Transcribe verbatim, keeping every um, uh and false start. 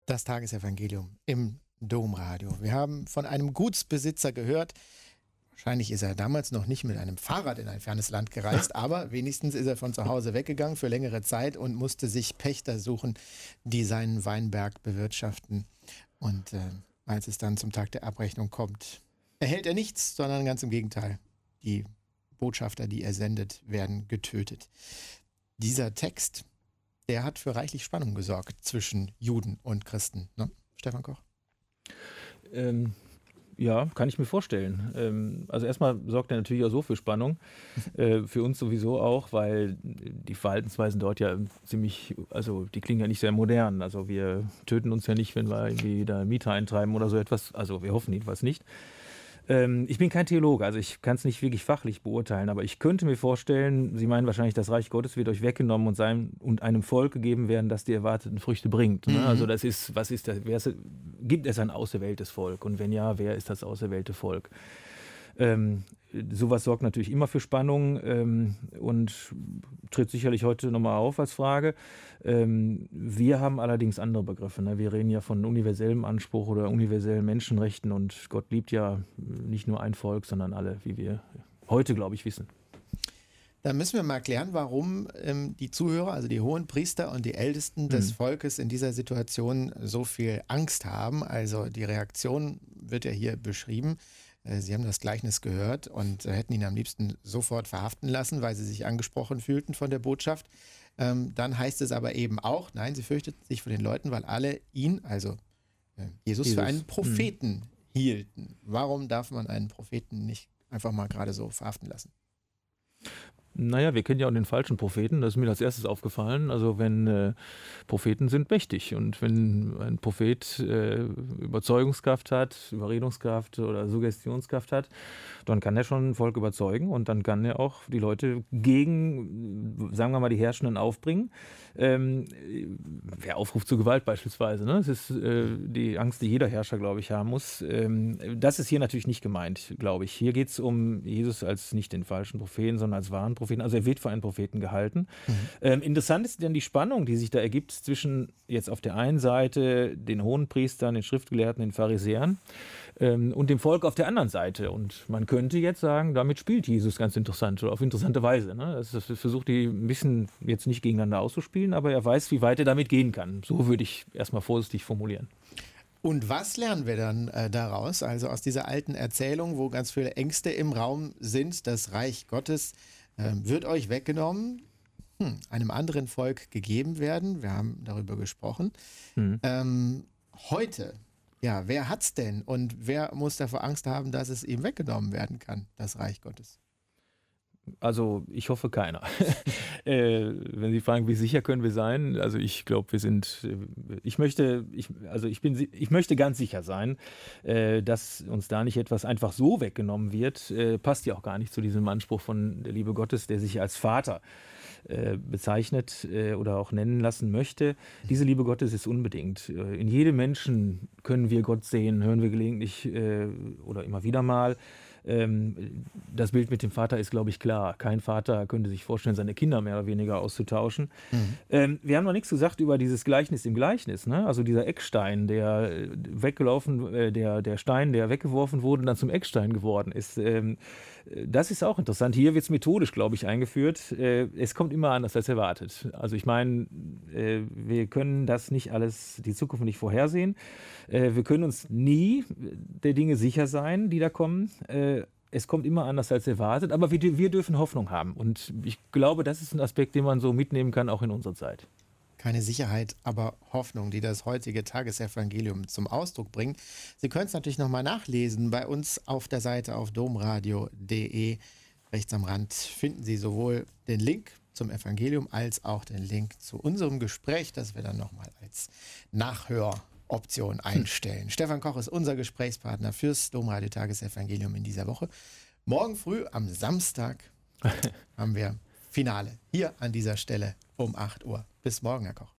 Das Tagesevangelium im Domradio. Wir haben von einem Gutsbesitzer gehört. Wahrscheinlich ist er damals noch nicht mit einem Fahrrad in ein fernes Land gereist, aber wenigstens ist er von zu Hause weggegangen für längere Zeit und musste sich Pächter suchen, die seinen Weinberg bewirtschaften. Und äh, als es dann zum Tag der Abrechnung kommt, erhält er nichts, sondern ganz im Gegenteil. Die Botschafter, die er sendet, werden getötet. Dieser Text, der hat für reichlich Spannung gesorgt zwischen Juden und Christen, ne? Stefan Koch? Ähm, ja, kann ich mir vorstellen. Ähm, also erstmal sorgt er natürlich auch so für Spannung, äh, für uns sowieso auch, weil die Verhaltensweisen dort ja ziemlich, also die klingen ja nicht sehr modern. Also wir töten uns ja nicht, wenn wir irgendwie da Mieter eintreiben oder so etwas. Also wir hoffen jedenfalls nicht. Ähm, ich bin kein Theologe, also ich kann es nicht wirklich fachlich beurteilen, aber ich könnte mir vorstellen, Sie meinen wahrscheinlich, das Reich Gottes wird euch weggenommen und, sein, und einem Volk gegeben werden, das die erwarteten Früchte bringt. Ne? Mhm. Also das ist, was ist das? Wer ist, gibt es ein auserwähltes Volk? Und wenn ja, wer ist das auserwählte Volk? Ähm, sowas sorgt natürlich immer für Spannung ähm, und tritt sicherlich heute nochmal auf als Frage. Ähm, wir haben allerdings andere Begriffe. Ne? Wir reden ja von universellem Anspruch oder universellen Menschenrechten und Gott liebt ja nicht nur ein Volk, sondern alle, wie wir heute, glaube ich, wissen. Da müssen wir mal erklären, warum ähm, die Zuhörer, also die hohen Priester und die Ältesten des mhm. Volkes in dieser Situation so viel Angst haben. Also die Reaktion wird ja hier beschrieben. Sie haben das Gleichnis gehört und hätten ihn am liebsten sofort verhaften lassen, weil sie sich angesprochen fühlten von der Botschaft. Ähm, dann heißt es aber eben auch, nein, sie fürchteten sich vor den Leuten, weil alle ihn, also äh, Jesus, Jesus, für einen Propheten mhm. hielten. Warum darf man einen Propheten nicht einfach mal gerade so verhaften lassen? Naja, wir kennen ja auch den falschen Propheten, das ist mir als erstes aufgefallen. Also wenn äh, Propheten sind mächtig und wenn ein Prophet äh, Überzeugungskraft hat, Überredungskraft oder Suggestionskraft hat, dann kann er schon ein Volk überzeugen und dann kann er auch die Leute gegen, sagen wir mal, die Herrschenden aufbringen. Ähm, wer aufruft zu Gewalt beispielsweise, ne? Das ist äh, die Angst, die jeder Herrscher, glaube ich, haben muss. Ähm, das ist hier natürlich nicht gemeint, glaube ich. Hier geht es um Jesus als nicht den falschen Propheten, sondern als wahren Propheten. Also er wird für einen Propheten gehalten. Mhm. Ähm, interessant ist dann die Spannung, die sich da ergibt zwischen jetzt auf der einen Seite den Hohenpriestern, den Schriftgelehrten, den Pharisäern ähm, und dem Volk auf der anderen Seite. Und man könnte jetzt sagen, damit spielt Jesus ganz interessant oder auf interessante Weise. Ne? Das, das versucht die ein bisschen jetzt nicht gegeneinander auszuspielen, aber er weiß, wie weit er damit gehen kann. So würde ich erstmal vorsichtig formulieren. Und was lernen wir dann äh, daraus? Also aus dieser alten Erzählung, wo ganz viele Ängste im Raum sind, das Reich Gottes äh, wird euch weggenommen, hm, einem anderen Volk gegeben werden. Wir haben darüber gesprochen. Mhm. Ähm, heute, ja, wer hat's denn? Und wer muss davor Angst haben, dass es ihm weggenommen werden kann, das Reich Gottes? Also ich hoffe keiner. äh, wenn Sie fragen, wie sicher können wir sein? Also ich glaube, wir sind, ich möchte, ich, also ich bin, ich möchte ganz sicher sein, äh, dass uns da nicht etwas einfach so weggenommen wird. Äh, passt ja auch gar nicht zu diesem Anspruch von der Liebe Gottes, der sich als Vater äh, bezeichnet äh, oder auch nennen lassen möchte. Diese Liebe Gottes ist unbedingt. Äh, in jedem Menschen können wir Gott sehen, hören wir gelegentlich äh, oder immer wieder mal. Das Bild mit dem Vater ist, glaube ich, klar. Kein Vater könnte sich vorstellen, seine Kinder mehr oder weniger auszutauschen. Mhm. Wir haben noch nichts gesagt über dieses Gleichnis im Gleichnis. Ne? Also dieser Eckstein, der weggelaufen, der, der Stein, der weggeworfen wurde und dann zum Eckstein geworden ist. Das ist auch interessant. Hier wird es methodisch, glaube ich, eingeführt. Es kommt immer anders als erwartet. Also ich meine, wir können das nicht alles, die Zukunft nicht vorhersehen. Wir können uns nie der Dinge sicher sein, die da kommen. Es kommt immer anders als erwartet, aber wir, wir dürfen Hoffnung haben. Und ich glaube, das ist ein Aspekt, den man so mitnehmen kann, auch in unserer Zeit. Keine Sicherheit, aber Hoffnung, die das heutige Tagesevangelium zum Ausdruck bringt. Sie können es natürlich nochmal nachlesen bei uns auf der Seite auf domradio punkt de. Rechts am Rand finden Sie sowohl den Link zum Evangelium als auch den Link zu unserem Gespräch, das wir dann nochmal als Nachhöroption einstellen. Hm. Stefan Koch ist unser Gesprächspartner fürs Domradio Tagesevangelium in dieser Woche. Morgen früh am Samstag haben wir Finale hier an dieser Stelle um acht Uhr. Bis morgen, Herr Koch.